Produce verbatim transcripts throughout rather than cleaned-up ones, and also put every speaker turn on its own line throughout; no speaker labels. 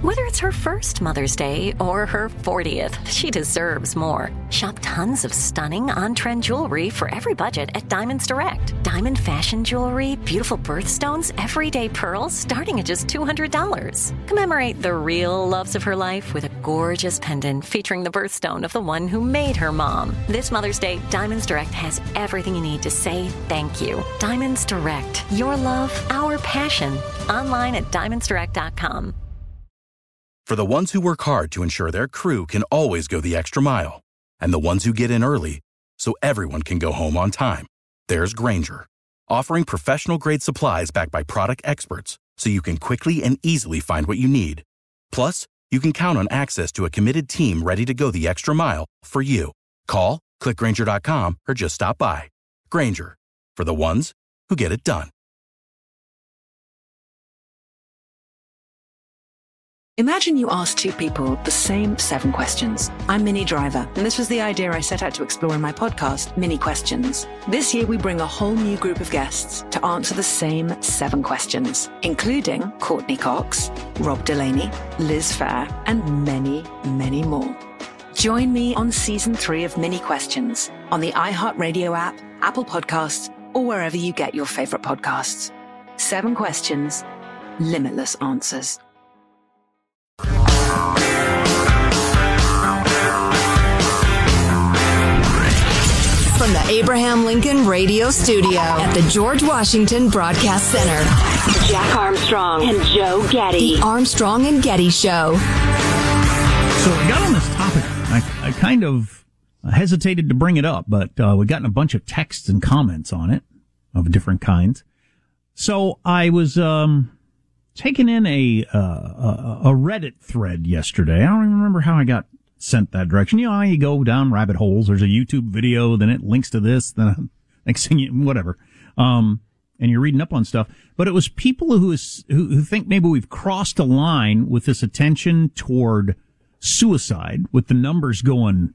Whether it's her first Mother's Day or her fortieth, she deserves more. Shop tons of stunning on-trend jewelry for every budget at Diamonds Direct. Diamond fashion jewelry, beautiful birthstones, everyday pearls starting at just two hundred dollars. Commemorate the real loves of her life with a gorgeous pendant featuring the birthstone of the one who made her mom. This Mother's Day, Diamonds Direct has everything you need to say thank you. Diamonds Direct. Your love, our passion. Online at diamonds direct dot com.
For the ones who work hard to ensure their crew can always go the extra mile, and the ones who get in early so everyone can go home on time, there's Grainger, offering professional-grade supplies backed by product experts so you can quickly and easily find what you need. Plus, you can count on access to a committed team ready to go the extra mile for you. Call, click Grainger dot com, or just stop by. Grainger, for the ones who get it done.
Imagine you ask two people the same seven questions. I'm Minnie Driver, and this was the idea I set out to explore in my podcast, Minnie Questions. This year, we bring a whole new group of guests to answer the same seven questions, including Courtney Cox, Rob Delaney, Liz Phair, and many, many more. Join me on season three of Minnie Questions on the iHeartRadio app, Apple Podcasts, or wherever you get your favorite podcasts. Seven questions, limitless answers.
From the Abraham Lincoln Radio Studio at the George Washington Broadcast Center,
Jack Armstrong and Joe Getty.
The Armstrong and Getty Show.
So we got on this topic. I, I kind of hesitated to bring it up, but uh, we gotten a bunch of texts and comments on it of different kinds. So I was um, taking in a, uh, a a Reddit thread yesterday. I don't even remember how I got sent that direction. You know how you go down rabbit holes. There's a YouTube video, then it links to this, then next thing you, whatever. Um, and you're reading up on stuff. But it was people who is, who, who think maybe we've crossed a line with this attention toward suicide, with the numbers going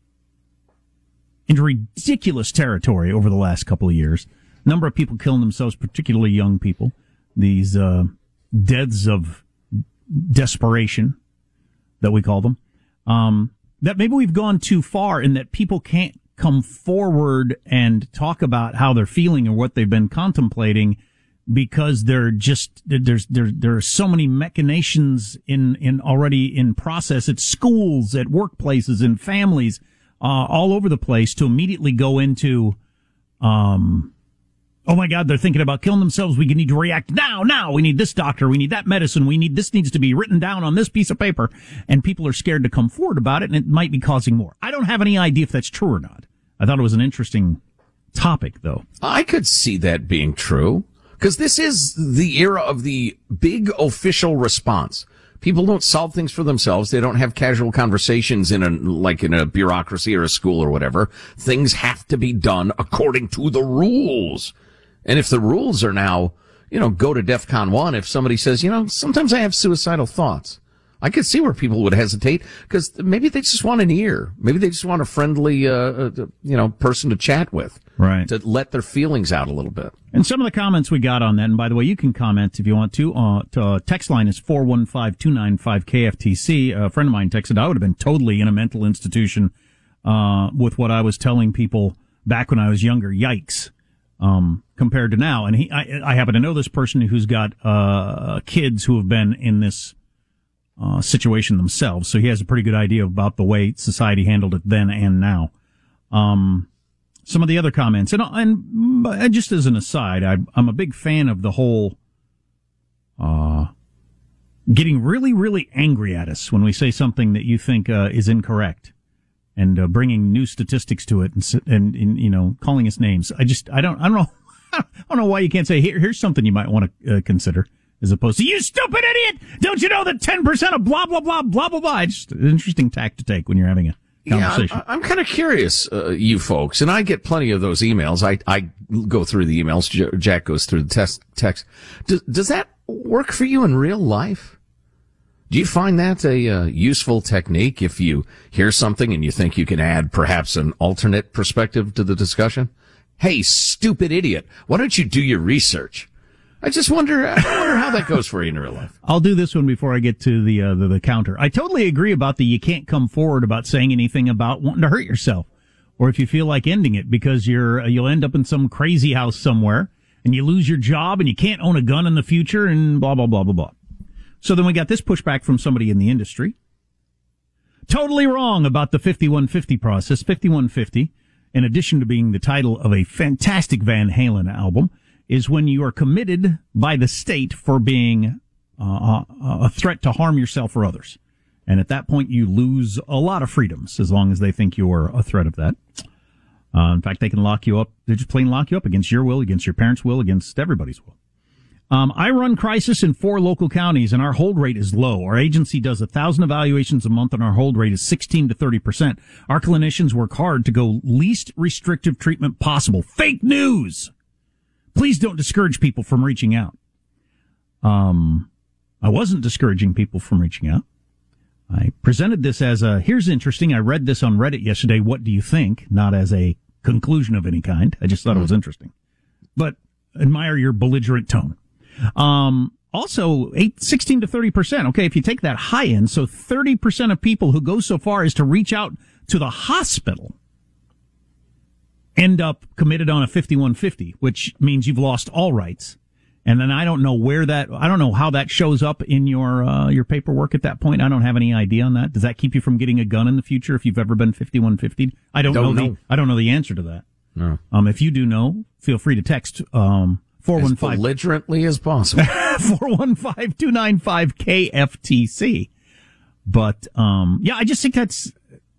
into ridiculous territory over the last couple of years. Number of people killing themselves, particularly young people. These, uh, deaths of desperation that we call them. Um, that maybe we've gone too far in that people can't come forward and talk about how they're feeling or what they've been contemplating because they're just, there's, there, there are so many machinations in, in already in process at schools, at workplaces, in families, uh, all over the place to immediately go into, um, oh my God, they're thinking about killing themselves. We need to react now, now. We need this doctor. We need that medicine. We need, this needs to be written down on this piece of paper. And people are scared to come forward about it, and it might be causing more. I don't have any idea if that's true or not. I thought it was an interesting topic, though.
I could see that being true, because this is the era of the big official response. People don't solve things for themselves. They don't have casual conversations in a, like in a bureaucracy or a school or whatever. Things have to be done according to the rules. And if the rules are now, you know, go to DEFCON one, if somebody says, you know, sometimes I have suicidal thoughts, I could see where people would hesitate, because maybe they just want an ear. Maybe they just want a friendly, uh, you know, person to chat with.
Right.
To let their feelings out a little bit.
And some of the comments we got on that, and by the way, you can comment if you want to. Uh, to uh, text line is four one five, two nine five, K F T C. A friend of mine texted, I would have been totally in a mental institution, uh, with what I was telling people back when I was younger. Yikes. Um, compared to now. And he, I, I happen to know this person who's got, uh, kids who have been in this, uh, situation themselves. So he has a pretty good idea about the way society handled it then and now. Um, some of the other comments, and, and just as an aside, I, I'm a big fan of the whole, uh, getting really, really angry at us when we say something that you think, uh, is incorrect. And uh, bringing new statistics to it, and, and, and you know, calling us names. I just, I don't, I don't know, I don't know why you can't say, Here, here's something you might want to uh, consider, as opposed to, you stupid idiot! Don't you know that ten percent of blah blah blah blah blah blah? It's just an interesting tack to take when you're having a conversation.
Yeah, I'm, I'm kind of curious, uh, you folks, and I get plenty of those emails. I I go through the emails. Jack goes through the text. Text. Does, does that work for you in real life? Do you find that a uh, useful technique if you hear something and you think you can add perhaps an alternate perspective to the discussion? Hey, stupid idiot, why don't you do your research? I just wonder, I wonder how that goes for you in real life.
I'll do this one before I get to the, uh, the the counter. I totally agree about the you can't come forward about saying anything about wanting to hurt yourself, or if you feel like ending it, because you're you'll end up in some crazy house somewhere and you lose your job and you can't own a gun in the future and blah blah blah blah blah. So then we got this pushback from somebody in the industry. Totally wrong about the fifty-one fifty process. fifty-one fifty, in addition to being the title of a fantastic Van Halen album, is when you are committed by the state for being uh, a threat to harm yourself or others. And at that point, you lose a lot of freedoms as long as they think you're a threat of that. Uh, in fact, they can lock you up. They just plain lock you up against your will, against your parents' will, against everybody's will. Um, I run crisis in four local counties, and our hold rate is low. Our agency does a thousand evaluations a month, and our hold rate is sixteen to thirty percent. Our clinicians work hard to go least restrictive treatment possible. Fake news! Please don't discourage people from reaching out. Um, I wasn't discouraging people from reaching out. I presented this as a, here's interesting. I read this on Reddit yesterday. What do you think? Not as a conclusion of any kind. I just thought it was interesting. But admire your belligerent tone. Um, also, eight, sixteen to thirty percent. Okay, if you take that high end, so thirty percent of people who go so far as to reach out to the hospital end up committed on a fifty-one fifty, which means you've lost all rights. And then I don't know where that, I don't know how that shows up in your, uh, your paperwork at that point. I don't have any idea on that. Does that keep you from getting a gun in the future if you've ever been fifty-one fifty? I don't, don't know, know the, I don't know the answer to that.
No.
Um, if you do know, feel free to text, um, four one five
as belligerently as possible.
four one five, two nine five, K F T C. But, um, yeah, I just think that's,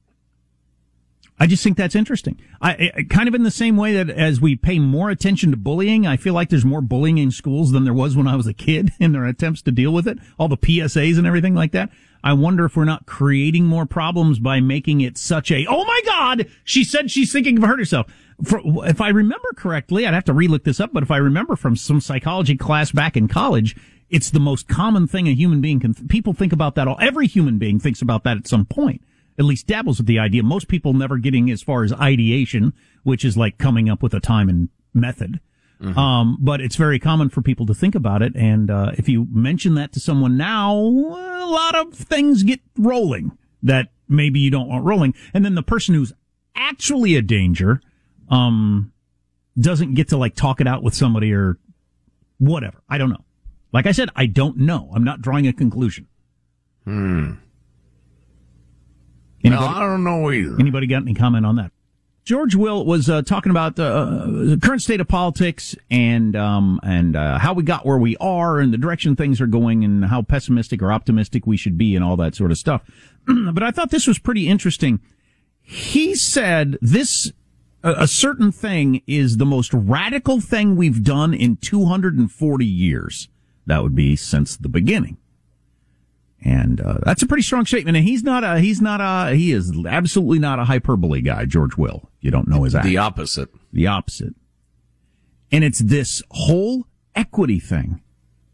I just think that's interesting. I, I kind of in the same way that as we pay more attention to bullying, I feel like there's more bullying in schools than there was when I was a kid in their attempts to deal with it. All the P S As and everything like that. I wonder if we're not creating more problems by making it such a, oh my God, she said she's thinking of hurting herself. For, if I remember correctly, I'd have to relook this up, but if I remember from some psychology class back in college, it's the most common thing a human being can, people think about that all, every human being thinks about that at some point. At least dabbles with the idea. Most people never getting as far as ideation, which is like coming up with a time and method. Mm-hmm. Um, but it's very common for people to think about it. And, uh, if you mention that to someone now, a lot of things get rolling that maybe you don't want rolling. And then the person who's actually a danger, um, doesn't get to like talk it out with somebody or whatever. I don't know. Like I said, I don't know. I'm not drawing a conclusion.
Hmm.
Anybody,
no, I don't know either.
Anybody got any comment on that? George Will was uh, talking about uh, the current state of politics and um, and uh, how we got where we are and the direction things are going and how pessimistic or optimistic we should be and all that sort of stuff. But I thought this was pretty interesting. He said this, a, a certain thing is the most radical thing we've done in two hundred forty years. That would be since the beginning. And, uh, that's a pretty strong statement. And he's not a, he's not a, he is absolutely not a hyperbole guy, George Will. You don't know his act.
The opposite.
The opposite. And it's this whole equity thing.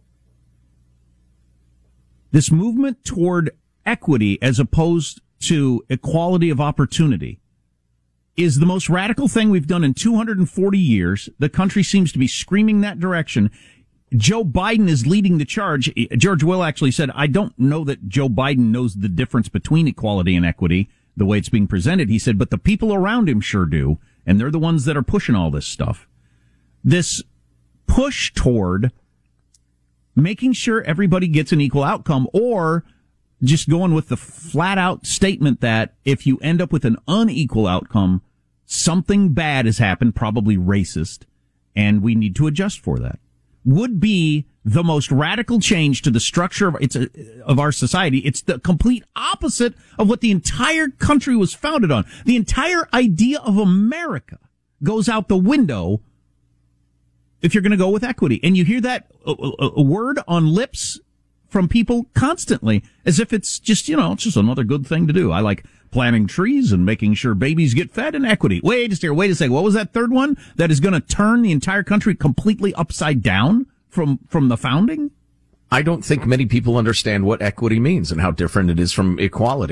This movement toward equity as opposed to equality of opportunity is the most radical thing we've done in two hundred forty years. The country seems to be screaming that direction. Joe Biden is leading the charge. George Will actually said, I don't know that Joe Biden knows the difference between equality and equity, the way it's being presented. He said, but the people around him sure do, and they're the ones that are pushing all this stuff. This push toward making sure everybody gets an equal outcome, or just going with the flat-out statement that if you end up with an unequal outcome, something bad has happened, probably racist, and we need to adjust for that, would be the most radical change to the structure of it's a, of our society. It's the complete opposite of what the entire country was founded on. The entire idea of America goes out the window if you're going to go with equity. And you hear that a, a, a word on lips from people constantly, as if it's just, you know, it's just another good thing to do. I like planting trees and making sure babies get fed and equity. Wait a second, wait a second. What was that third one that is going to turn the entire country completely upside down from, from the founding?
I don't think many people understand what equity means and how different it is from equality.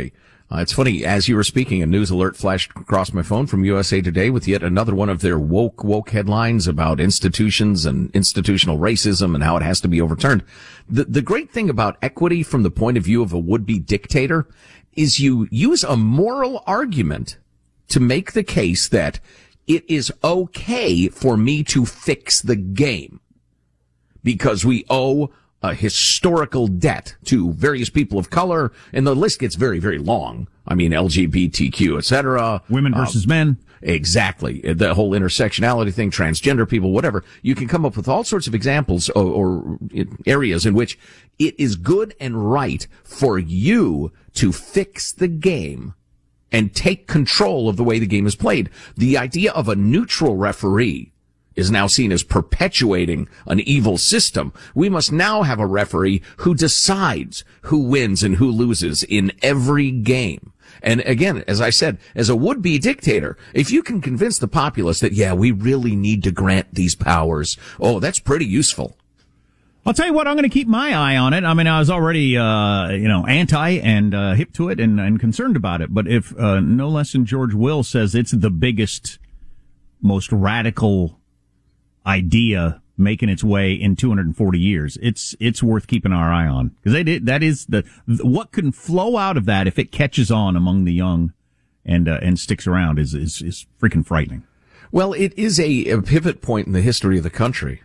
Uh, it's funny, as you were speaking, a news alert flashed across my phone from U S A Today with yet another one of their woke, woke headlines about institutions and institutional racism and how it has to be overturned. The, the great thing about equity from the point of view of a would-be dictator is you use a moral argument to make the case that it is okay for me to fix the game because we owe a historical debt to various people of color, and the list gets very, very long. I mean, L G B T Q, et cetera.
Women versus uh, men.
Exactly. The whole intersectionality thing, transgender people, whatever. You can come up with all sorts of examples or, or areas in which it is good and right for you to fix the game and take control of the way the game is played. The idea of a neutral referee is now seen as perpetuating an evil system. We must now have a referee who decides who wins and who loses in every game. And again, as I said, as a would-be dictator, if you can convince the populace that, yeah, we really need to grant these powers, oh, that's pretty useful.
I'll tell you what, I'm going to keep my eye on it. I mean, I was already, uh, you know, anti and uh, hip to it and, and concerned about it. But if uh, no less than George Will says it's the biggest, most radical idea making its way in two hundred forty years, it's it's worth keeping our eye on, because they did, that is the what can flow out of that if it catches on among the young and uh, and sticks around is is is freaking frightening.
Well, it is a, a pivot point in the history of the country.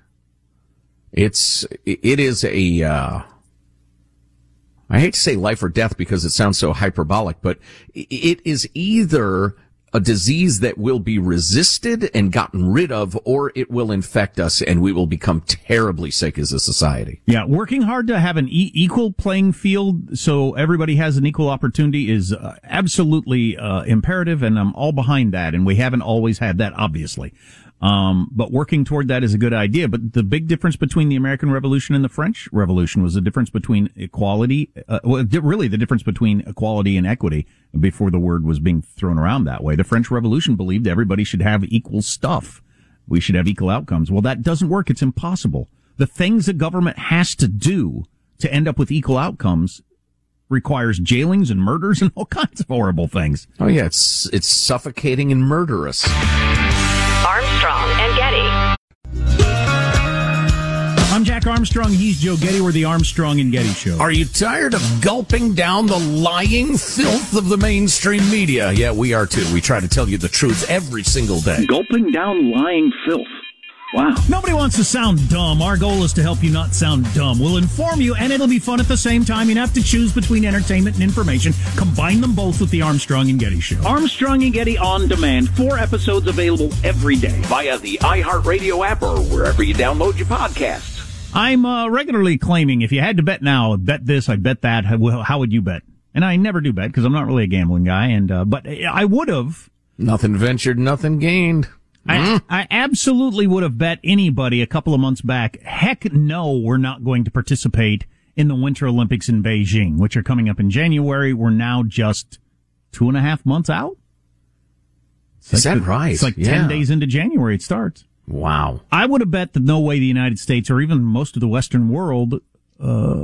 It's it is a uh, I hate to say life or death because it sounds so hyperbolic, but it is either a disease that will be resisted and gotten rid of, or it will infect us and we will become terribly sick as a society.
Yeah, working hard to have an e- equal playing field so everybody has an equal opportunity is uh, absolutely uh, imperative, and I'm all behind that, and we haven't always had that, obviously. Um, but working toward that is a good idea. But the big difference between the American Revolution and the French Revolution was the difference between equality, uh, well, really the difference between equality and equity before the word was being thrown around that way. The French Revolution believed everybody should have equal stuff. We should have equal outcomes. Well, that doesn't work. It's impossible. The things a government has to do to end up with equal outcomes requires jailings and murders and all kinds of horrible things.
Oh yeah, it's, it's suffocating and murderous.
Armstrong and Getty.
I'm Jack Armstrong. He's Joe Getty. We're the Armstrong and Getty Show.
Are you tired of gulping down the lying filth of the mainstream media? Yeah, we are too. We try to tell you the truth every single day.
Gulping down lying filth. Wow.
Nobody wants to sound dumb. Our goal is to help you not sound dumb. We'll inform you, and it'll be fun at the same time. You have to choose between entertainment and information. Combine them both with the Armstrong and Getty Show.
Armstrong and Getty On Demand. Four episodes available every day via the iHeartRadio app or wherever you download your podcasts.
I'm uh, regularly claiming if you had to bet now, I'd bet this, I'd bet that. How, how would you bet? And I never do bet because I'm not really a gambling guy. And uh, but I would have.
Nothing ventured, nothing gained.
I, I absolutely would have bet anybody a couple of months back, heck no, we're not going to participate in the Winter Olympics in Beijing, which are coming up in January. We're now just two and a half months out.
It's Is like that
the,
right?
It's like
yeah.
ten days into January it starts.
Wow.
I would have bet that no way the United States or even most of the Western world uh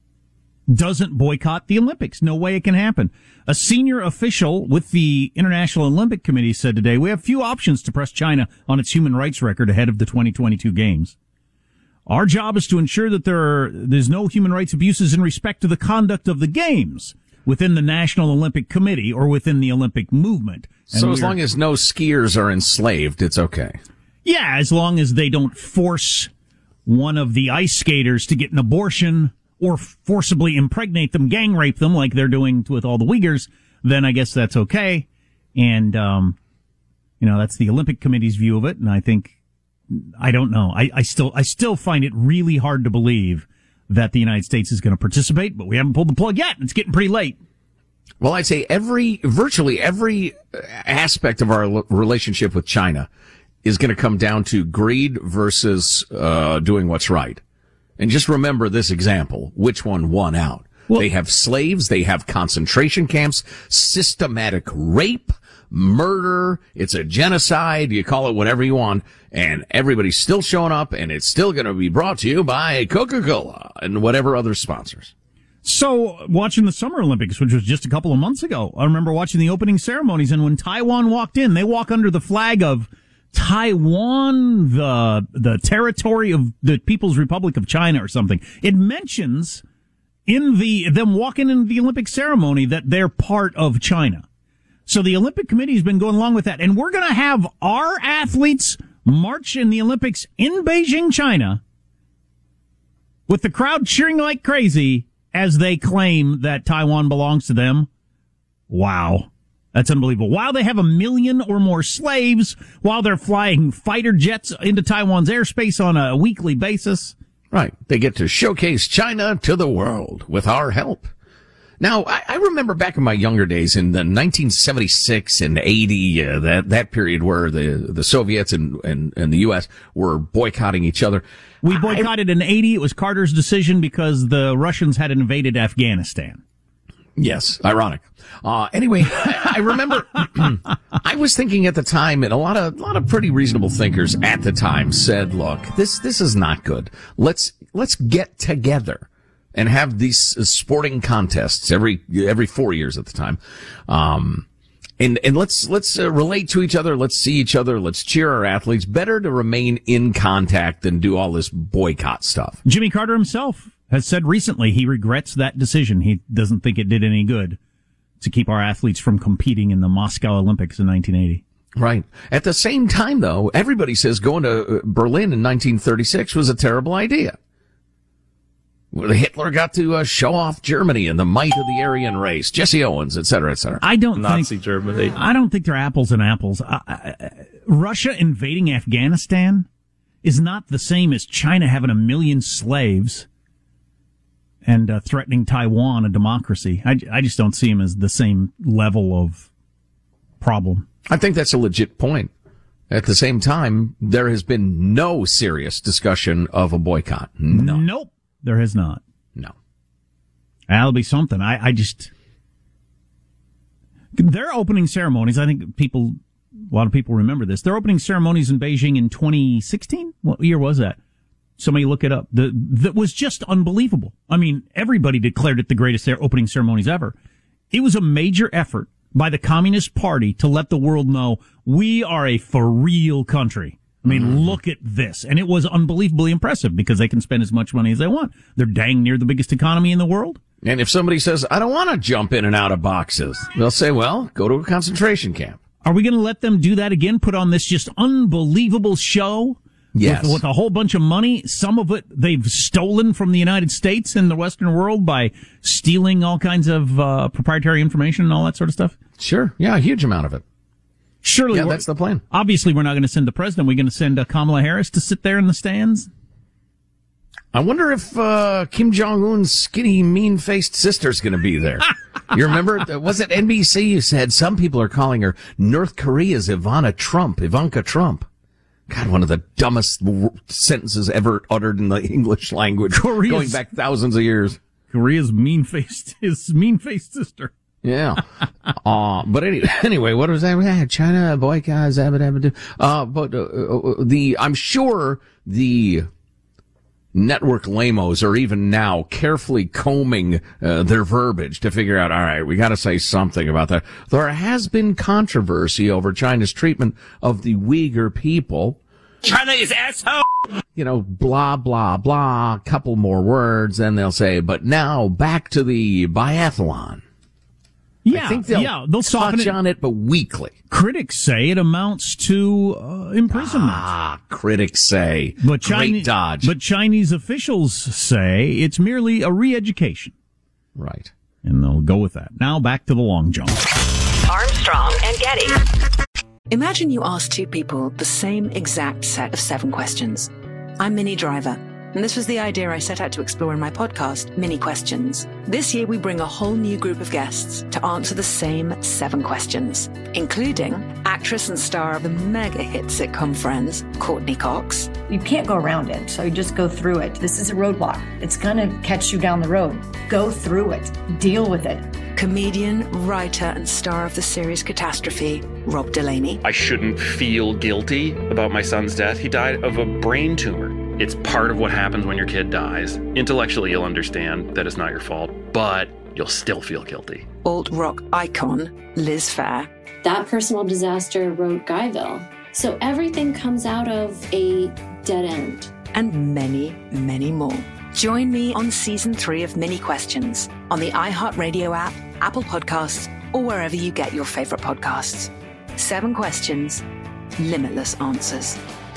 doesn't boycott the Olympics. No way it can happen. A senior official with the International Olympic Committee said today, we have few options to press China on its human rights record ahead of the twenty twenty-two games. Our job is to ensure that there are, there's no human rights abuses in respect to the conduct of the games within the National Olympic Committee or within the Olympic movement. And
so as long as no skiers are enslaved, it's okay.
Yeah, as long as they don't force one of the ice skaters to get an abortion or forcibly impregnate them, gang rape them like they're doing with all the Uyghurs, then I guess that's okay. And, um, you know, that's the Olympic Committee's view of it. And I think, I don't know. I, I still, I still find it really hard to believe that the United States is going to participate, but we haven't pulled the plug yet. And it's getting pretty late.
Well, I'd say every, virtually every aspect of our relationship with China is going to come down to greed versus, uh, doing what's right. And just remember this example. Which one won out? Well, they have slaves. They have concentration camps, systematic rape, murder. It's a genocide. You call it whatever you want. And everybody's still showing up, and it's still going to be brought to you by Coca-Cola and whatever other sponsors.
So, watching the Summer Olympics, which was just a couple of months ago, I remember watching the opening ceremonies, and when Taiwan walked in, they walk under the flag of Taiwan, the the territory of the People's Republic of China or something. It mentions in the them walking into the Olympic ceremony that they're part of China. So the Olympic Committee has been going along with that, and we're going to have our athletes march in the Olympics in Beijing, China, with the crowd cheering like crazy as they claim that Taiwan belongs to them. Wow. That's unbelievable. While they have a million or more slaves, while they're flying fighter jets into Taiwan's airspace on a weekly basis.
Right. They get to showcase China to the world with our help. Now, I, I remember back in my younger days in the nineteen seventy-six and eighty, uh, that, that period where the, the Soviets and, and, and the U S were boycotting each other.
We boycotted I, in eighty. It was Carter's decision because the Russians had invaded Afghanistan.
Yes, ironic. Uh, anyway, I, I remember I was thinking at the time, and a lot of, a lot of pretty reasonable thinkers at the time said, look, this, this is not good. Let's, let's get together and have these uh, sporting contests every, every four years at the time. Um, and, and let's, let's uh, relate to each other. Let's see each other. Let's cheer our athletes. Better to remain in contact than do all this boycott stuff.
Jimmy Carter himself has said recently he regrets that decision. He doesn't think it did any good to keep our athletes from competing in the Moscow Olympics in nineteen eighty.
Right. At the same time, though, everybody says going to Berlin in nineteen thirty-six was a terrible idea. Hitler got to uh, show off Germany and the might of the Aryan race, Jesse Owens, et cetera, et cetera.
I don't
Nazi
think
Germany.
I don't think they're apples and apples. Uh, uh, Russia invading Afghanistan is not the same as China having a million slaves and uh, threatening Taiwan, a democracy. I, I just don't see him as the same level of problem.
I think that's a legit point. At the same time, there has been no serious discussion of a boycott. No.
Nope, there has not.
No.
That'll be something. I, I just... Their opening ceremonies, I think people, a lot of people remember this. Their opening ceremonies in Beijing in twenty sixteen? What year was that? Somebody look it up. The, that was just unbelievable. I mean, everybody declared it the greatest opening ceremonies ever. It was a major effort by the Communist Party to let the world know we are a for real country. I mean, mm-hmm. Look at this. And it was unbelievably impressive because they can spend as much money as they want. They're dang near the biggest economy in the world.
And if somebody says, I don't want to jump in and out of boxes, they'll say, well, go to a concentration camp.
Are we going to let them do that again? Put on this just unbelievable show?
Yes.
With, with a whole bunch of money. Some of it they've stolen from the United States and the Western world by stealing all kinds of uh, proprietary information and all that sort of stuff.
Sure. Yeah, a huge amount of it.
Surely.
Yeah, that's the plan.
Obviously, we're not going to send the president. We're going to send uh, Kamala Harris to sit there in the stands.
I wonder if uh, Kim Jong-un's skinny, mean-faced sister's going to be there. You remember? Was it N B C who said some people are calling her North Korea's Ivana Trump, Ivanka Trump? God, one of the dumbest sentences ever uttered in the English language, Korea's, going back thousands of years.
Korea's mean-faced, his mean-faced sister.
Yeah. uh, but anyway, anyway, what was that? China boycott, zabba dabba do. Uh, but, uh, the, I'm sure the network lamos are even now carefully combing, uh, their verbiage to figure out, all right, we gotta say something about that. There has been controversy over China's treatment of the Uyghur people.
China is asshole!
You know, blah, blah, blah, couple more words, then they'll say, but now back to the biathlon.
Yeah,
I think they'll,
yeah, they'll
touch
it.
on it, but weakly.
Critics say it amounts to uh, imprisonment.
Ah, critics say.
But
Great
China,
dodge.
But Chinese officials say it's merely a re-education.
Right.
And they'll go with that. Now back to the long jump.
Armstrong and Getty.
Imagine you ask two people the same exact set of seven questions. I'm Minnie Driver, and this was the idea I set out to explore in my podcast, Mini Questions. This year, we bring a whole new group of guests to answer the same seven questions, including actress and star of the mega hit sitcom Friends, Courtney Cox.
You can't go around it, so you just go through it. This is a roadblock. It's going to catch you down the road. Go through it. Deal with it.
Comedian, writer, and star of the series Catastrophe, Rob Delaney.
I shouldn't feel guilty about my son's death. He died of a brain tumor. It's part of what happens when your kid dies. Intellectually, you'll understand that it's not your fault. but you'll still feel guilty.
Alt-rock icon Liz Phair.
That personal disaster wrote Guyville. So everything comes out of a dead end.
And many, many more. Join me on season three of Mini Questions on the iHeartRadio app, Apple Podcasts, or wherever you get your favorite podcasts. Seven questions, limitless answers.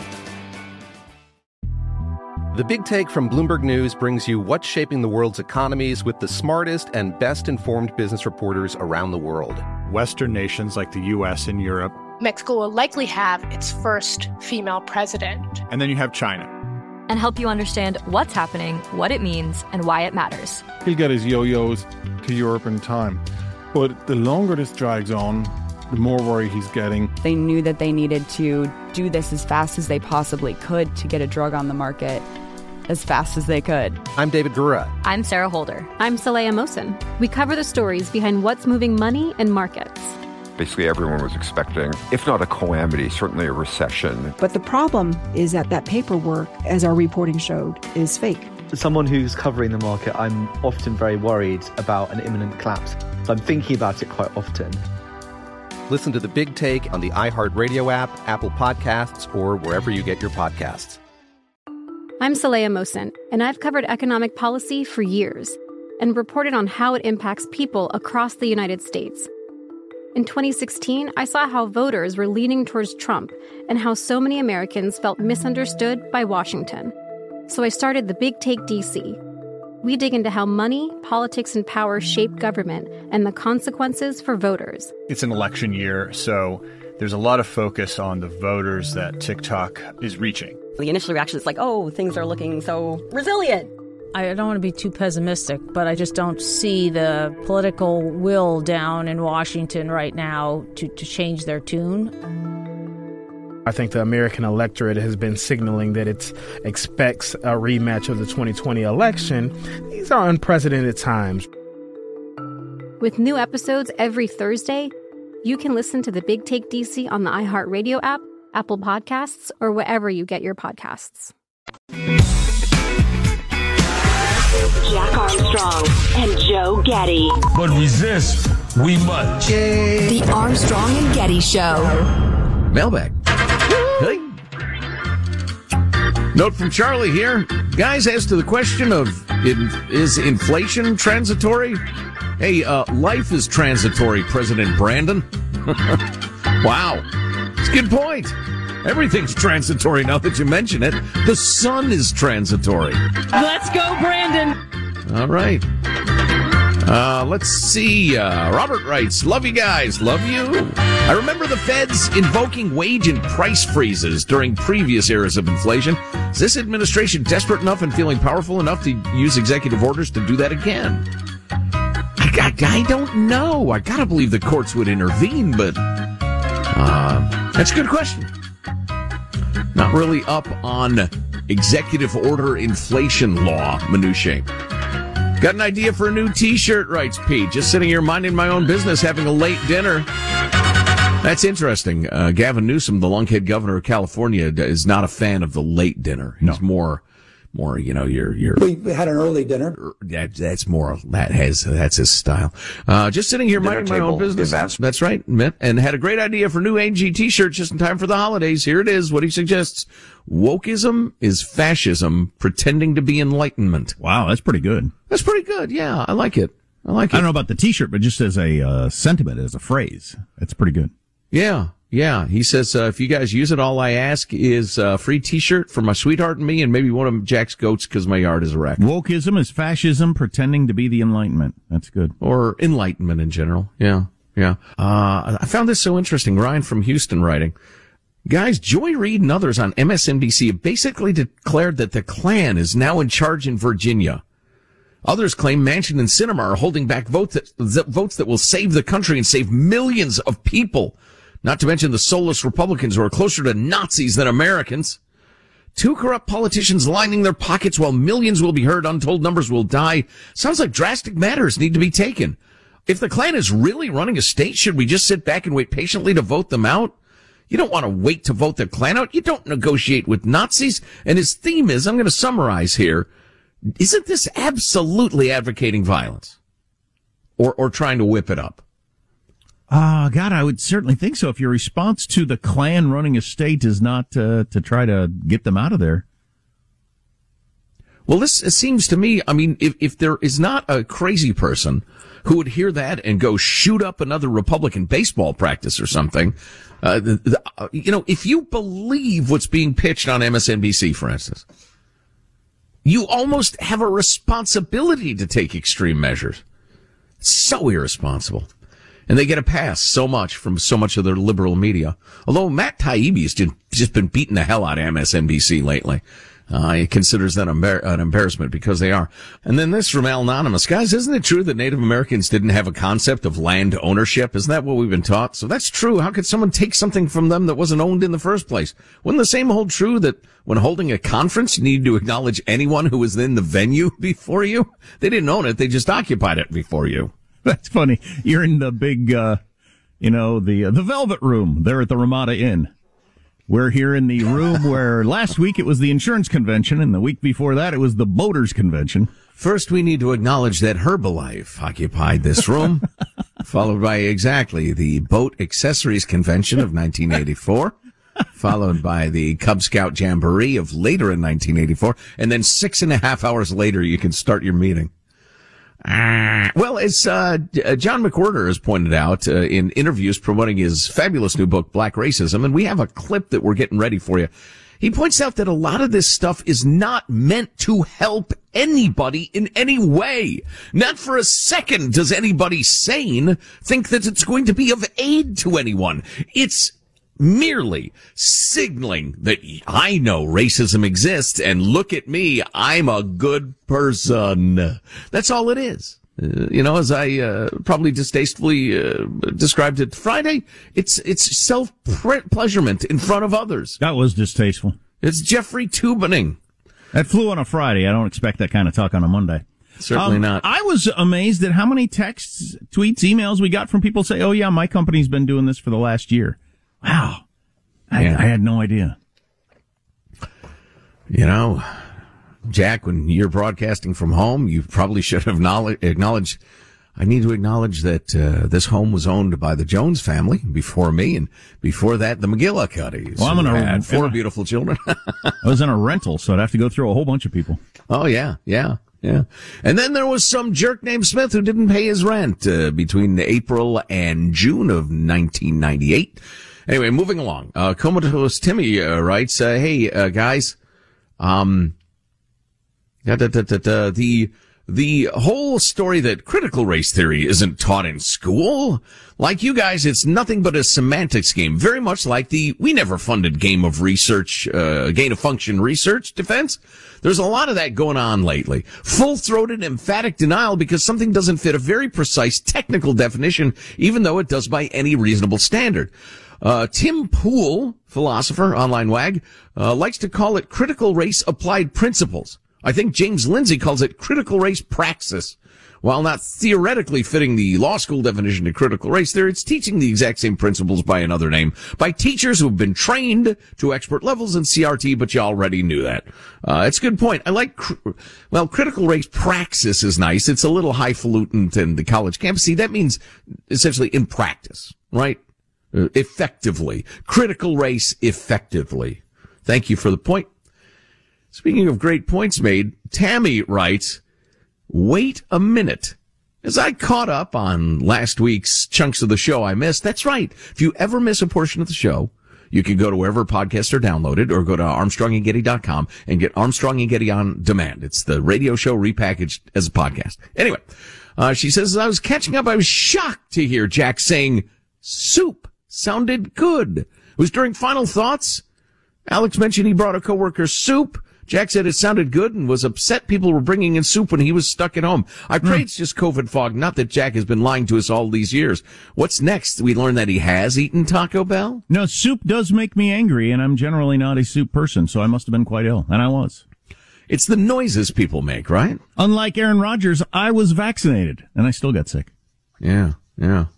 The Big Take from Bloomberg News brings you what's shaping the world's economies with the smartest and best-informed business reporters around the world.
Western nations like the U S and Europe.
Mexico will likely have its first female president.
And then you have China.
And help you understand what's happening, what it means, and why it matters.
He'll get his yo-yos to Europe in time. But the longer this drags on, the more worry he's getting.
They knew that they needed to do this as fast as they possibly could to get a drug on the market as fast as they could.
I'm David Gura.
I'm Sarah Holder.
I'm Saleha Mohsen. We cover the stories behind what's moving money and markets.
Basically, everyone was expecting, if not a calamity, certainly a recession.
But the problem is that that paperwork, as our reporting showed, is fake.
As someone who's covering the market, I'm often very worried about an imminent collapse. So I'm thinking about it quite often.
Listen to The Big Take on the iHeartRadio app, Apple Podcasts, or wherever you get your podcasts.
I'm Saleha Mohsen, and I've covered economic policy for years and reported on how it impacts people across the United States. In twenty sixteen, I saw how voters were leaning towards Trump and how so many Americans felt misunderstood by Washington. So I started The Big Take D C. We dig into how money, politics, and power shape government and the consequences for voters.
It's an election year, so there's a lot of focus on the voters that TikTok is reaching.
The initial reaction is like, oh, things are looking so resilient.
I don't want to be too pessimistic, but I just don't see the political will down in Washington right now to, to change their tune.
I think the American electorate has been signaling that it expects a rematch of the twenty twenty election. These are unprecedented times.
With new episodes every Thursday, you can listen to The Big Take D C on the iHeartRadio app, Apple Podcasts, or wherever you get your podcasts.
Jack Armstrong and Joe Getty.
But resist, we must.
The Armstrong and Getty Show.
Mailbag. Hey. Note from Charlie here. Guys, as to the question of in, is inflation transitory? Hey, uh, life is transitory, President Brandon. Wow. It's a good point. Everything's transitory now that you mention it. The sun is transitory.
Let's go, Brandon.
All right. Uh, let's see. Uh, Robert writes, love you guys. Love you. I remember the feds invoking wage and price freezes during previous eras of inflation. Is this administration desperate enough and feeling powerful enough to use executive orders to do that again? I, I, I don't know. I gotta believe the courts would intervene, but uh, that's a good question. Not really up on executive order inflation law minutiae. Got an idea for a new T-shirt, writes Pete. Just sitting here minding my own business, having a late dinner. That's interesting. Uh, Gavin Newsom, the lunkhead governor of California, is not a fan of the late dinner. He's no. more, more, you know, your, your.
We had an early dinner.
That, that's more, that has, that's his style. Uh, just sitting here
dinner
minding my own business. Events. That's right. And had a great idea for new A G T-shirt just in time for the holidays. Here it is. What he suggests. Wokeism is fascism pretending to be enlightenment.
Wow, that's pretty good.
That's pretty good. Yeah, I like it. I like it.
I don't know about the T-shirt, but just as a uh, sentiment, as a phrase, it's pretty good.
Yeah, yeah. He says, uh, if you guys use it, all I ask is a free T-shirt for my sweetheart and me and maybe one of Jack's goats because my yard is a wreck.
Wokeism is fascism pretending to be the Enlightenment. That's good.
Or enlightenment in general. Yeah, yeah. Uh, I found this so interesting. Ryan from Houston writing. Guys, Joy Reid and others on M S N B C have basically declared that the Klan is now in charge in Virginia. Others claim Manchin and Sinema are holding back votes that, votes that will save the country and save millions of people. Not to mention the soulless Republicans who are closer to Nazis than Americans. Two corrupt politicians lining their pockets while millions will be hurt, untold numbers will die. Sounds like drastic matters need to be taken. If the Klan is really running a state, should we just sit back and wait patiently to vote them out? You don't want to wait to vote the Klan out. You don't negotiate with Nazis. And his theme is, I'm going to summarize here, isn't this absolutely advocating violence? or or trying to whip it up?
Ah, uh, God, I would certainly think so. If your response to the Klan running a state is not uh, to try to get them out of there.
Well, this seems to me, I mean, if, if there is not a crazy person who would hear that and go shoot up another Republican baseball practice or something, uh, the, the, uh, you know, if you believe what's being pitched on M S N B C, for instance, you almost have a responsibility to take extreme measures. It's so irresponsible. And they get a pass so much from so much of their liberal media. Although Matt Taibbi has just, just been beating the hell out of M S N B C lately. Uh, he considers that embar- an embarrassment because they are. And then this from Al Anonymous. Guys, isn't it true that Native Americans didn't have a concept of land ownership? Isn't that what we've been taught? So that's true. How could someone take something from them that wasn't owned in the first place? Wouldn't the same hold true that when holding a conference, you needed to acknowledge anyone who was in the venue before you? They didn't own it. They just occupied it before you.
That's funny. You're in the big, uh, you know, the uh, the Velvet Room there at the Ramada Inn. We're here in the room where last week it was the insurance convention, and the week before that it was the boaters convention.
First, we need to acknowledge that Herbalife occupied this room, followed by exactly the Boat Accessories Convention of nineteen eighty-four, followed by the Cub Scout Jamboree of later in nineteen eighty-four, and then six and a half hours later you can start your meeting. Uh, well, as uh, John McWhorter has pointed out uh, in interviews promoting his fabulous new book, Black Racism, and we have a clip that we're getting ready for you. He points out that a lot of this stuff is not meant to help anybody in any way. Not for a second does anybody sane think that it's going to be of aid to anyone. It's merely signaling that I know racism exists and look at me, I'm a good person. That's all it is. Uh, you know, as I uh, probably distastefully uh, described it Friday, it's it's self-pleasurement in front of others.
That was distasteful.
It's Jeffrey Tubening.
That flew on a Friday. I don't expect that kind of talk on a Monday.
Certainly
um,
not.
I was amazed at how many texts, tweets, emails we got from people say, oh, yeah, my company's been doing this for the last year. Wow. I,
Yeah.
I had no idea.
You know, Jack, when you're broadcasting from home, you probably should have knowledge, acknowledged, I need to acknowledge that uh, this home was owned by the Jones family before me, and before that, the McGillicuddies.
Well, I'm in
who
a-
had four
in a-
beautiful children.
I was in a rental, so I'd have to go through a whole bunch of people.
Oh, yeah, yeah, yeah. And then there was some jerk named Smith who didn't pay his rent uh, between April and June of nineteen ninety-eight. Anyway, moving along. Uh, Comatose Timmy uh, writes, uh, hey, uh, guys, um, da, da, da, da, da, the, the whole story that critical race theory isn't taught in school, like you guys, it's nothing but a semantics game, very much like the we never funded game of research, uh, gain of function research defense. There's a lot of that going on lately. Full-throated, emphatic denial because something doesn't fit a very precise technical definition, even though it does by any reasonable standard. Uh, Tim Poole, philosopher, online wag, uh, likes to call it critical race applied principles. I think James Lindsay calls it critical race praxis. While not theoretically fitting the law school definition of critical race theory, it's teaching the exact same principles by another name, by teachers who've been trained to expert levels in C R T, but you already knew that. Uh, it's a good point. I like, cr- well, critical race praxis is nice. It's a little highfalutin in the college campus. See, that means essentially in practice, right? Uh, effectively. Critical race effectively. Thank you for the point. Speaking of great points made, Tammy writes, wait a minute. As I caught up on last week's chunks of the show I missed, that's right. If you ever miss a portion of the show, you can go to wherever podcasts are downloaded or go to armstrong and getty dot com and get Armstrong and Getty on demand. It's the radio show repackaged as a podcast. Anyway, uh, she says, as I was catching up, I was shocked to hear Jack saying soup sounded good. It was during final thoughts. Alex mentioned he brought a coworker soup. Jack said it sounded good and was upset people were bringing in soup when he was stuck at home. I pray mm. it's just COVID fog, not that Jack has been lying to us all these years. What's next? We learn that he has eaten Taco Bell?
No, soup does make me angry, and I'm generally not a soup person, so I must have been quite ill, and I was.
It's the noises people make, right?
Unlike Aaron Rodgers, I was vaccinated, and I still got sick.
Yeah, yeah.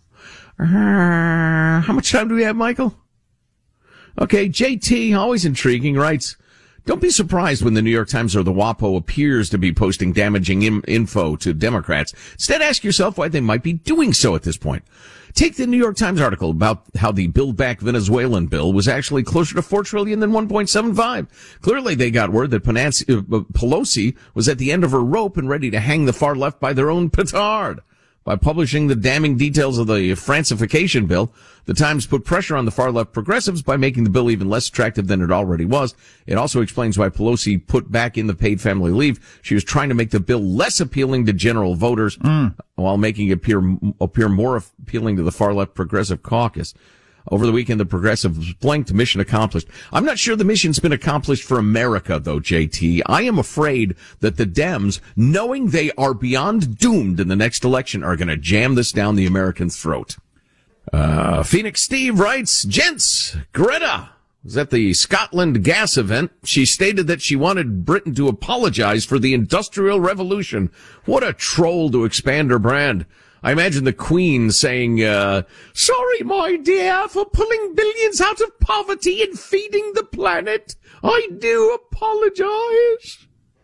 Uh, how much time do we have, Michael? Okay, J T, always intriguing, writes, Don't be surprised when the New York Times or the WAPO appears to be posting damaging im- info to Democrats. Instead, ask yourself why they might be doing so at this point. Take the New York Times article about how the Build Back Venezuelan bill was actually closer to four trillion dollars than one point seven five. Clearly, they got word that Pelosi was at the end of her rope and ready to hang the far left by their own petard. By publishing the damning details of the Francification bill, the Times put pressure on the far-left progressives by making the bill even less attractive than it already was. It also explains why Pelosi put back in the paid family leave. She was trying to make the bill less appealing to general voters mm. while making it appear, appear more appealing to the far-left progressive caucus. Over the weekend, the progressives blinked, mission accomplished. I'm not sure the mission's been accomplished for America, though, J T. I am afraid that the Dems, knowing they are beyond doomed in the next election, are going to jam this down the American throat. Uh, Phoenix Steve writes, Gents, Greta was at the Scotland gas event. She stated that she wanted Britain to apologize for the Industrial Revolution. What a troll to expand her brand. I imagine the Queen saying, uh, sorry, my dear, for pulling billions out of poverty and feeding the planet. I do apologize.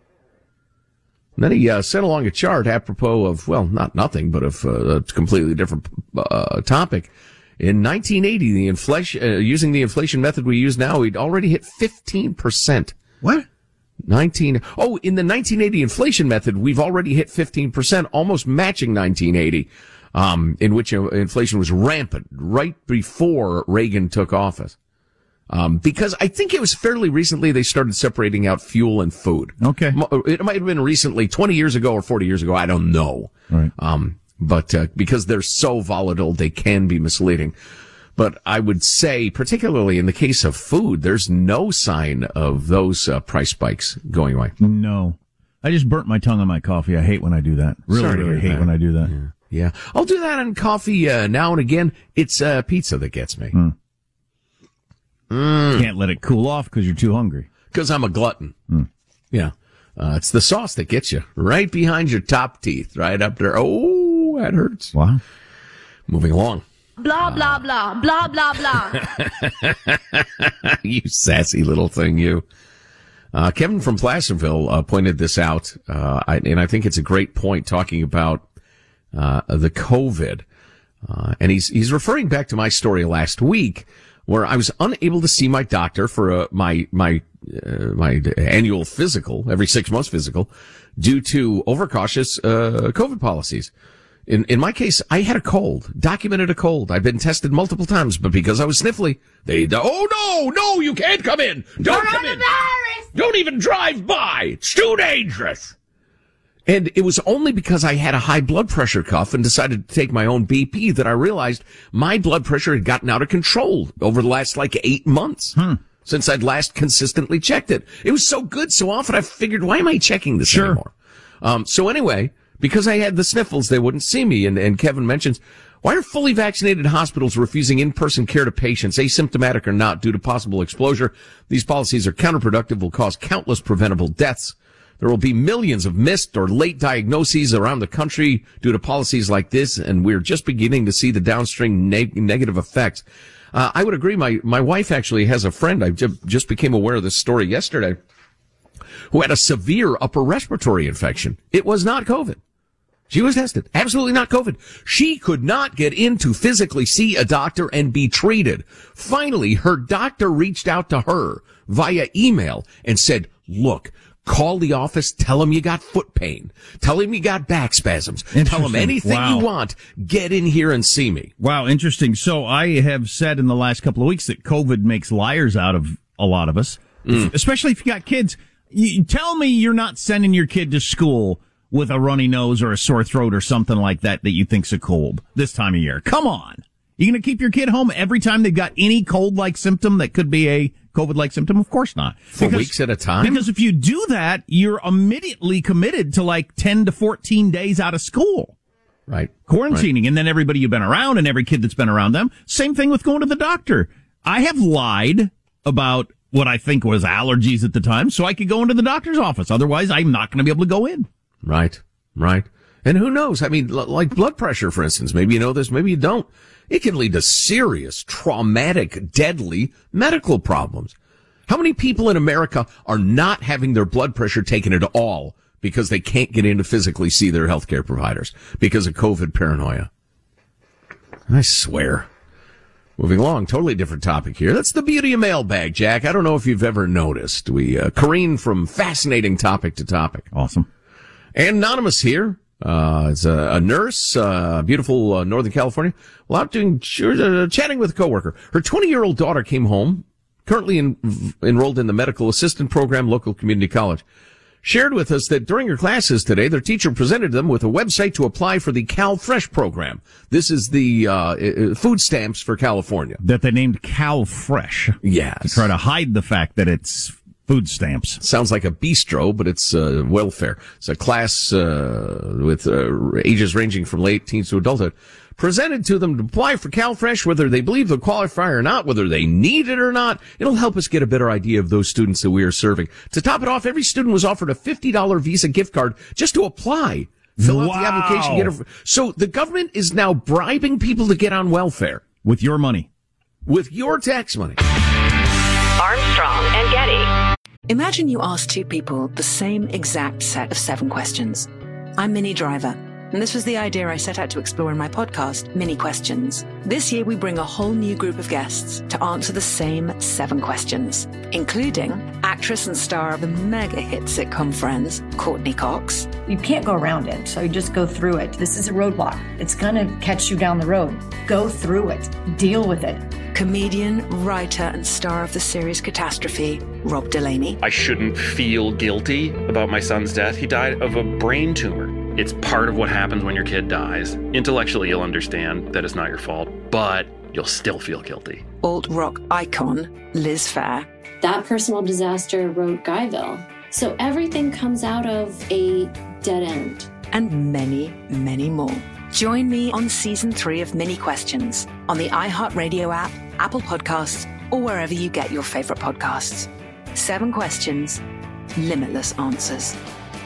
And then he uh, sent along a chart apropos of, well, not nothing, but of uh, a completely different uh, topic. In nineteen eighty, the inflation, uh, using the inflation method we use now, we'd already hit fifteen percent.
What?
nineteen Oh, in the nineteen eighty inflation method, we've already hit fifteen percent, almost matching nineteen eighty, um, in which uh, inflation was rampant right before Reagan took office. Um, because I think it was fairly recently they started separating out fuel and food.
Okay.
It might have been recently, twenty years ago or forty years ago, I don't know.
Right.
Um, but, uh, because they're so volatile, they can be misleading. But I would say, particularly in the case of food, there's no sign of those uh, price spikes going away.
No. I just burnt my tongue on my coffee. I hate when I do that. Really,
Sorry
really hate that. when I do that.
Yeah. yeah. I'll do that on coffee uh, now and again. It's uh, pizza that gets me.
Mm.
Mm.
Can't let it cool off because you're too hungry.
Because I'm a glutton.
Mm.
Yeah. Uh, it's the sauce that gets you right behind your top teeth, right up there. Oh, that hurts.
Wow.
Moving along.
Blah, blah, blah, blah, blah, blah.
You sassy little thing, you. Uh, Kevin from Placerville uh, pointed this out, uh, I, and I think it's a great point talking about uh, the COVID. Uh, and he's he's referring back to my story last week where I was unable to see my doctor for uh, my my uh, my annual physical, every six months physical, due to overcautious uh, COVID policies. In in my case, I had a cold, documented a cold. I've been tested multiple times, but because I was sniffly, they, oh no, no, you can't come in. Don't come in. Don't even drive by. It's too dangerous. And it was only because I had a high blood pressure cuff and decided to take my own B P that I realized my blood pressure had gotten out of control over the last like eight months.
Hmm.
Since I'd last consistently checked it. It was so good so often I figured, why am I checking this
sure.
anymore? Um, so anyway, because I had the sniffles, they wouldn't see me. And, and Kevin mentions, why are fully vaccinated hospitals refusing in-person care to patients, asymptomatic or not, due to possible exposure? These policies are counterproductive, will cause countless preventable deaths. There will be millions of missed or late diagnoses around the country due to policies like this, and we're just beginning to see the downstream neg- negative effects. Uh, I would agree. My, my wife actually has a friend. I just became aware of this story yesterday, who had a severe upper respiratory infection. It was not COVID. She was tested. Absolutely not COVID. She could not get in to physically see a doctor and be treated. Finally, her doctor reached out to her via email and said, look, call the office, tell him you got foot pain. Tell him you got back spasms. Tell him anything
wow.
you want. Get in here and see me.
Wow, interesting. So I have said in the last couple of weeks that COVID makes liars out of a lot of us, mm. especially if you got kids. You tell me you're not sending your kid to school with a runny nose or a sore throat or something like that that you think's a cold this time of year. Come on. You going to keep your kid home every time they've got any cold-like symptom that could be a COVID-like symptom? Of course not.
For because, weeks at a time?
Because if you do that, you're immediately committed to like ten to fourteen days out of school.
Right.
Quarantining.
Right.
And then everybody you've been around and every kid that's been around them. Same thing with going to the doctor. I have lied about what I think was allergies at the time so I could go into the doctor's office. Otherwise, I'm not going to be able to go in.
Right. Right. And who knows? I mean, like blood pressure, for instance. Maybe you know this, maybe you don't. It can lead to serious, traumatic, deadly medical problems. How many people in America are not having their blood pressure taken at all because they can't get in to physically see their healthcare providers because of COVID paranoia? I swear. Moving along, totally different topic here. That's the beauty of mailbag, Jack. I don't know if you've ever noticed. We uh, careen from fascinating topic to topic.
Awesome.
And Anonymous here. Uh, it's a, a nurse, uh, beautiful uh, Northern California. Well, out doing uh, chatting with a coworker. Her twenty-year-old daughter came home, currently in, enrolled in the medical assistant program, local community college. Shared with us that during her classes today, their teacher presented them with a website to apply for the CalFresh program. This is the uh, food stamps for California.
That they named CalFresh.
Yes.
To try to hide the fact that it's food stamps.
Sounds like a bistro, but it's uh, welfare. It's a class uh, with uh, ages ranging from late teens to adulthood. Presented to them to apply for CalFresh, whether they believe they'll qualify or not, whether they need it or not. It'll help us get a better idea of those students that we are serving. To top it off, every student was offered a fifty dollars Visa gift card just to apply. Fill
wow.
out the application. Get a, so the government is now bribing people to get on welfare.
With your money.
With your tax money.
Armstrong and Getty.
Imagine you ask two people the same exact set of seven questions. I'm Minnie Driver, and this was the idea I set out to explore in my podcast, Mini Questions. This year we bring a whole new group of guests to answer the same seven questions, including actress and star of the mega hit sitcom Friends, Courtney Cox.
You can't go around it, so you just go through it. This is a roadblock. It's gonna catch you down the road. Go through it. Deal with it.
Comedian, writer, and star of the series Catastrophe, Rob Delaney.
I shouldn't feel guilty about my son's death. He died of a brain tumor. It's part of what happens when your kid dies. Intellectually, you'll understand that it's not your fault, but you'll still feel guilty.
Alt-rock icon, Liz Phair.
That personal disaster wrote Guyville. So everything comes out of a dead end.
And many, many more. Join me on season three of Mini Questions on the iHeartRadio app, Apple Podcasts, or wherever you get your favorite podcasts. Seven questions, limitless answers.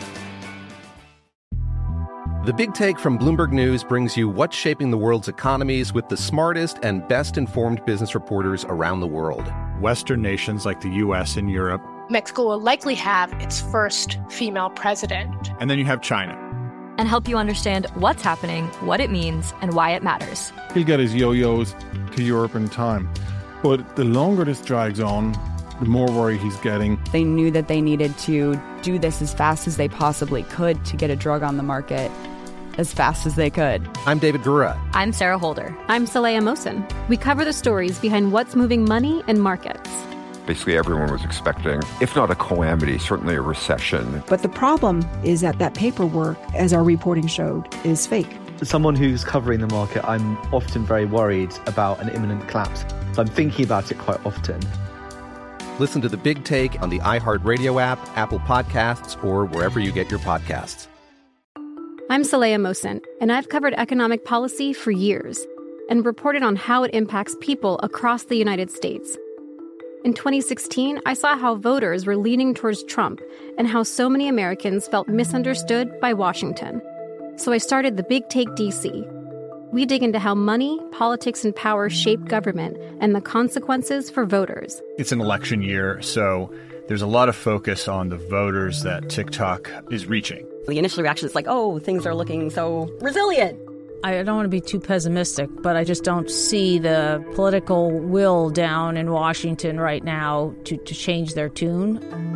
The Big Take from Bloomberg News brings you what's shaping the world's economies with the smartest and best-informed business reporters around the world.
Western nations like the U S and Europe.
Mexico will likely have its first female president.
And then you have China.
And help you understand what's happening, what it means, and why it matters.
He'll get his yo-yos to Europe in time. But the longer this drags on, the more worried he's getting.
They knew that they needed to do this as fast as they possibly could to get a drug on the market as fast as they could.
I'm David Gura.
I'm Sarah Holder.
I'm Saleha Mohsen. We cover the stories behind what's moving money and markets.
Basically, everyone was expecting, if not a calamity, certainly a recession.
But the problem is that that paperwork, as our reporting showed, is fake.
As someone who's covering the market, I'm often very worried about an imminent collapse. So I'm thinking about it quite often.
Listen to The Big Take on the iHeartRadio app, Apple Podcasts, or wherever you get your podcasts.
I'm Saleha Mohsen, and I've covered economic policy for years and reported on how it impacts people across the United States. In twenty sixteen, I saw how voters were leaning towards Trump and how so many Americans felt misunderstood by Washington. So I started The Big Take D C. We dig into how money, politics, and power shape government and the consequences for voters.
It's an election year, so there's a lot of focus on the voters that TikTok is reaching.
The initial reaction is like, oh, things are looking so resilient.
I don't want to be too pessimistic, but I just don't see the political will down in Washington right now to, to change their tune.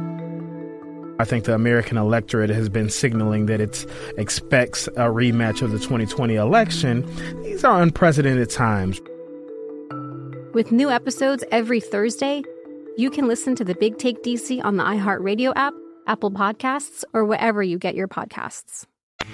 I think the American electorate has been signaling that it expects a rematch of the twenty twenty election. These are unprecedented times.
With new episodes every Thursday, you can listen to The Big Take D C on the iHeartRadio app, Apple Podcasts, or wherever you get your podcasts.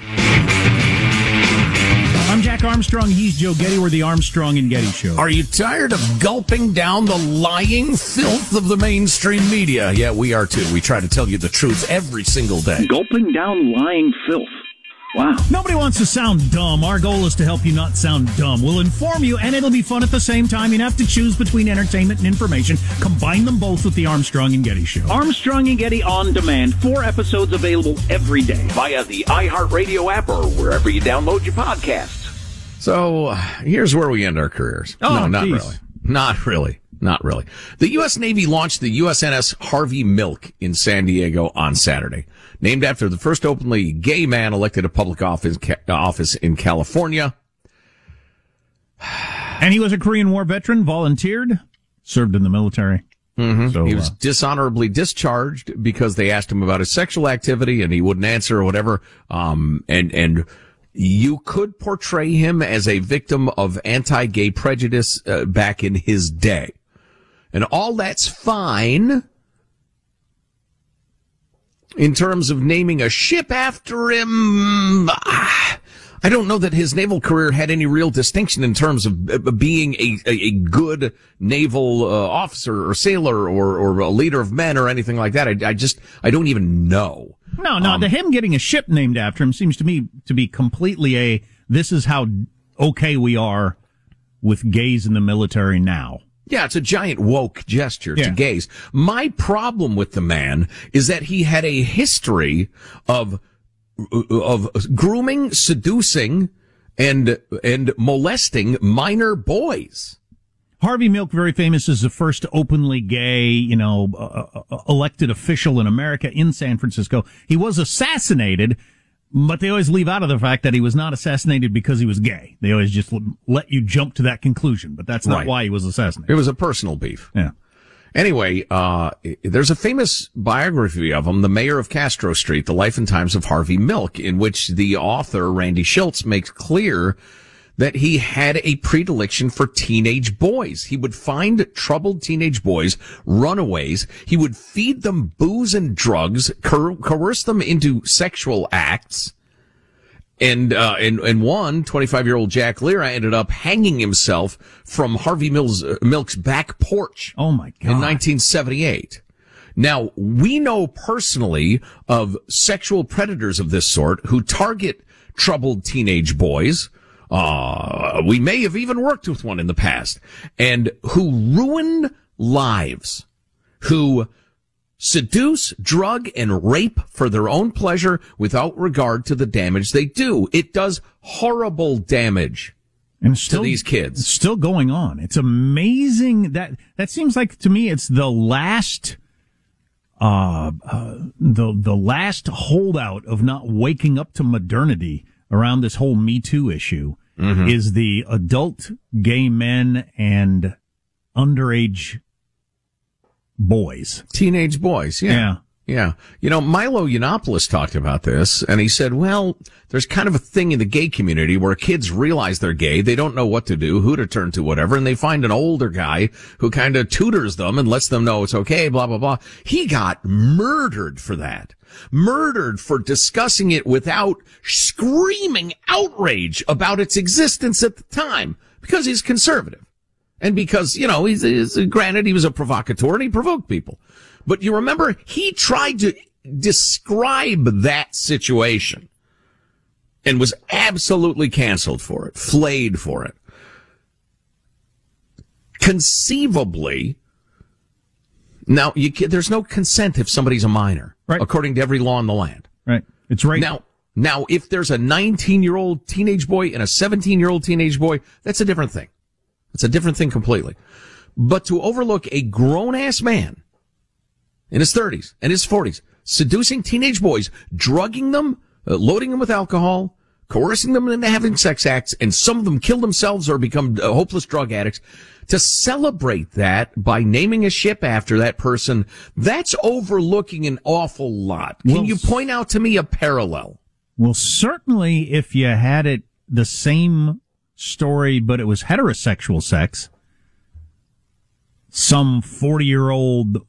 I'm Jack Armstrong. He's Joe Getty. We're the Armstrong and Getty Show.
Are you tired of gulping down the lying filth of the mainstream media? Yeah, we are too. We try to tell you the truth every single day.
Gulping down lying filth. Wow.
Nobody wants to sound dumb. Our goal is to help you not sound dumb. We'll inform you, and it'll be fun at the same time. You have to choose between entertainment and information. Combine them both with the Armstrong and Getty Show.
Armstrong and Getty On Demand. Four episodes available every day via the iHeartRadio app or wherever you download your podcasts.
So, uh, here's where we end our careers.
Oh,
no, not
geez.
really. Not really. Not really. The U S. Navy launched the U S N S Harvey Milk in San Diego on Saturday, named after the first openly gay man elected to public office office in California.
And he was a Korean War veteran, volunteered, served in the military.
Mm-hmm.
So,
he was
uh,
dishonorably discharged because they asked him about his sexual activity and he wouldn't answer or whatever. Um, and, and you could portray him as a victim of anti-gay prejudice uh, back in his day. And all that's fine in terms of naming a ship after him. Ah, I don't know that his naval career had any real distinction in terms of being a, a, a good naval uh, officer or sailor or, or a leader of men or anything like that. I, I just, I don't even know.
No, no, um, the him getting a ship named after him seems to me to be completely a, this is how okay we are with gays in the military now.
Yeah, it's a giant woke gesture
yeah.
to gays. My problem with the man is that he had a history of of grooming, seducing, and and molesting minor boys.
Harvey Milk, very famous as the first openly gay, you know, uh, uh, elected official in America in San Francisco. He was assassinated, but they always leave out of the fact that he was not assassinated because he was gay. They always just let you jump to that conclusion, but that's not
right.
why he was assassinated.
It was a personal beef.
Yeah.
Anyway, uh, there's a famous biography of him, The Mayor of Castro Street, The Life and Times of Harvey Milk, in which the author, Randy Schultz, makes clear that he had a predilection for teenage boys. He would find troubled teenage boys, runaways. He would feed them booze and drugs, coer- coerce them into sexual acts. And, uh, and, and one, twenty-five-year-old Jack Lira ended up hanging himself from Harvey Mills, uh, Milk's back porch.
Oh my God.
In nineteen seventy-eight. Now, we know personally of sexual predators of this sort who target troubled teenage boys. Uh, we may have even worked with one in the past, and who ruin lives, who seduce, drug, and rape for their own pleasure without regard to the damage they do. It does horrible damage
and still,
to these kids.
It's still going on. It's amazing that, that seems like to me it's the last, uh, uh, the, the last holdout of not waking up to modernity around this whole Me Too issue mm-hmm. is the adult gay men and underage boys.
Teenage boys, yeah.
Yeah.
Yeah. You know, Milo Yiannopoulos talked about this, and he said, well, there's kind of a thing in the gay community where kids realize they're gay, they don't know what to do, who to turn to, whatever, and they find an older guy who kind of tutors them and lets them know it's okay, blah, blah, blah. He got murdered for that. Murdered for discussing it without screaming outrage about its existence at the time, because he's conservative. And because, you know, he's, he's granted he was a provocateur and he provoked people. But you remember, he tried to describe that situation and was absolutely canceled for it, flayed for it. Conceivably, now, you, there's no consent if somebody's a minor,
right,
according to every law in the land.
Right. It's right.
Now, now, if there's a nineteen-year-old teenage boy and a seventeen-year-old teenage boy, that's a different thing. It's a different thing completely. But to overlook a grown-ass man in his thirties and his forties, seducing teenage boys, drugging them, uh, loading them with alcohol, coercing them into having sex acts, and some of them kill themselves or become uh, hopeless drug addicts, to celebrate that by naming a ship after that person, that's overlooking an awful lot. Can well, you point out to me a parallel?
Well, certainly if you had it the same story, but it was heterosexual sex, some forty-year-old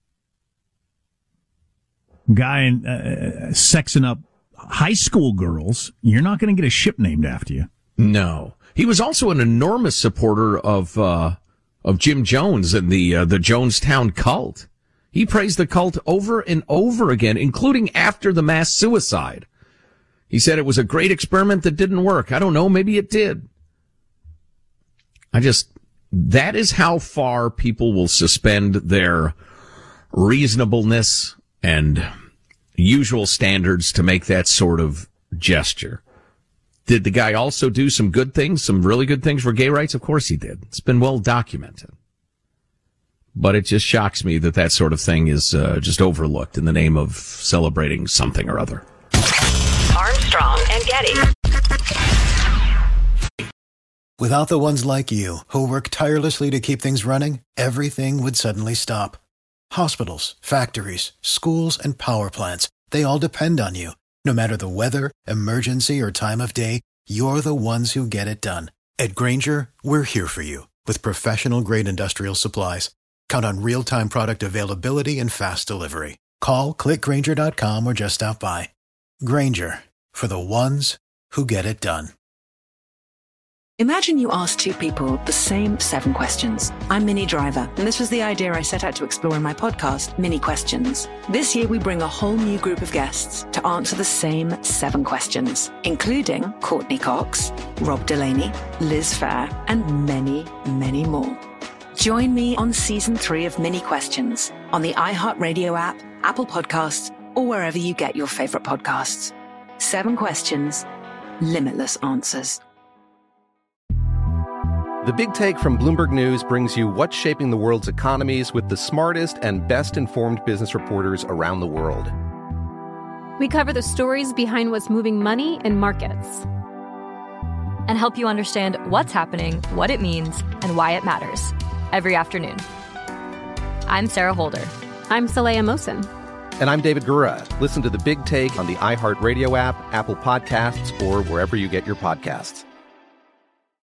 guy uh, sexing up high school girls, you're not going to get a ship named after you.
No. He was also an enormous supporter of uh of Jim Jones and the uh, the Jonestown cult. He praised the cult over and over again, including after the mass suicide. He said it was a great experiment that didn't work. I don't know, maybe it did. I just, that is how far people will suspend their reasonableness and usual standards to make that sort of gesture. Did the guy also do some good things, some really good things for gay rights? Of course he did. It's been well documented. But it just shocks me that that sort of thing is uh, just overlooked in the name of celebrating something or other.
Armstrong and Getty.
Without the ones like you, who work tirelessly to keep things running, everything would suddenly stop. Hospitals, factories, schools, and power plants, they all depend on you. No matter the weather, emergency, or time of day, you're the ones who get it done. At Grainger, we're here for you with professional-grade industrial supplies. Count on real-time product availability and fast delivery. Call, click Grainger dot com, or just stop by. Grainger, for the ones who get it done.
Imagine you ask two people the same seven questions. I'm Minnie Driver, and this was the idea I set out to explore in my podcast, Mini Questions. This year, we bring a whole new group of guests to answer the same seven questions, including Courtney Cox, Rob Delaney, Liz Phair, and many, many more. Join me on season three of Mini Questions on the iHeartRadio app, Apple Podcasts, or wherever you get your favorite podcasts. Seven questions, limitless answers.
The Big Take from Bloomberg News brings you what's shaping the world's economies with the smartest and best-informed business reporters around the world.
We cover the stories behind what's moving money and markets,
and help you understand what's happening, what it means, and why it matters every afternoon. I'm Sarah Holder.
I'm Saleha Mohsin.
And I'm David Gura. Listen to The Big Take on the iHeartRadio app, Apple Podcasts, or wherever you get your podcasts.